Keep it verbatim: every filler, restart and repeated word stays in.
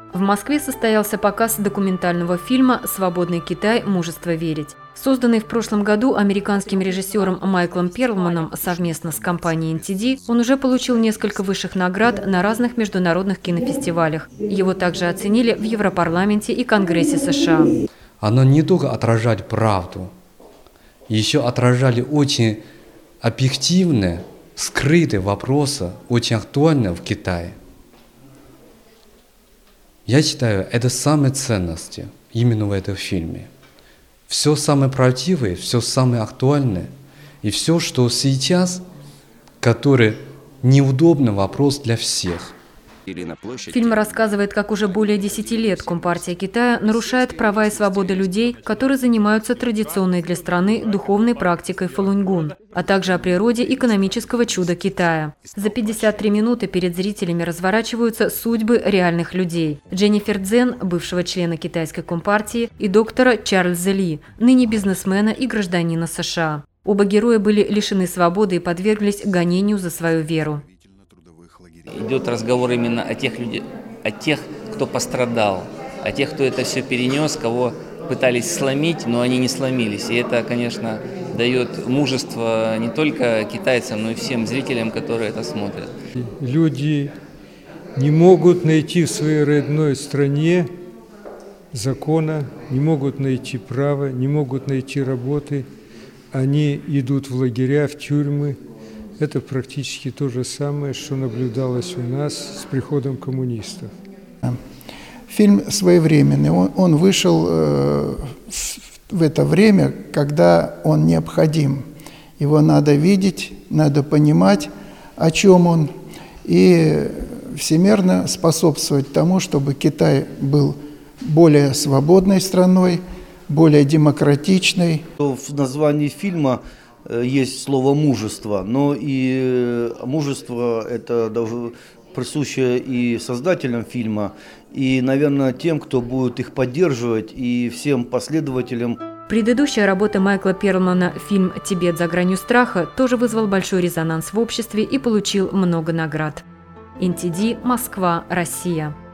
В Москве состоялся показ документального фильма «Свободный Китай. Мужество верить». Созданный в прошлом году американским режиссером Майклом Перлманом совместно с компанией эн ти ди, он уже получил несколько высших наград на разных международных кинофестивалях. Его также оценили в Европарламенте и Конгрессе США. Оно не только отражает правду, еще отражали очень объективные, скрытые вопросы, очень актуальные в Китае. Я считаю, это самые ценности именно в этом фильме. Все самое правдивое, все самое актуальное, и все, что сейчас, который неудобный вопрос для всех. Фильм рассказывает, как уже более десяти лет Компартия Китая нарушает права и свободы людей, которые занимаются традиционной для страны духовной практикой фалуньгун, а также о природе экономического чуда Китая. За пятьдесят три минуты перед зрителями разворачиваются судьбы реальных людей. Дженнифер Цзэн, бывшего члена китайской Компартии, и доктора Чарльза Ли, ныне бизнесмена и гражданина США. Оба героя были лишены свободы и подверглись гонению за свою веру. Идет разговор именно о тех людях, о тех, кто пострадал, о тех, кто это все перенес, кого пытались сломить, но они не сломились. И это, конечно, дает мужество не только китайцам, но и всем зрителям, которые это смотрят. Люди не могут найти в своей родной стране закона, не могут найти права, не могут найти работы. Они идут в лагеря, в тюрьмы. Это практически то же самое, что наблюдалось у нас с приходом коммунистов. Фильм своевременный. Он, он вышел э, в, в это время, когда он необходим. Его надо видеть, надо понимать, о чем он, и всемерно способствовать тому, чтобы Китай был более свободной страной, более демократичной. В названии фильма есть слово «мужество», но и мужество это присуще и создателям фильма, и, наверное, тем, кто будет их поддерживать, и всем последователям. Предыдущая работа Майкла Перлмана, фильм «Тибет за гранью страха», тоже вызвал большой резонанс в обществе и получил много наград. эн ти ди, Москва, Россия.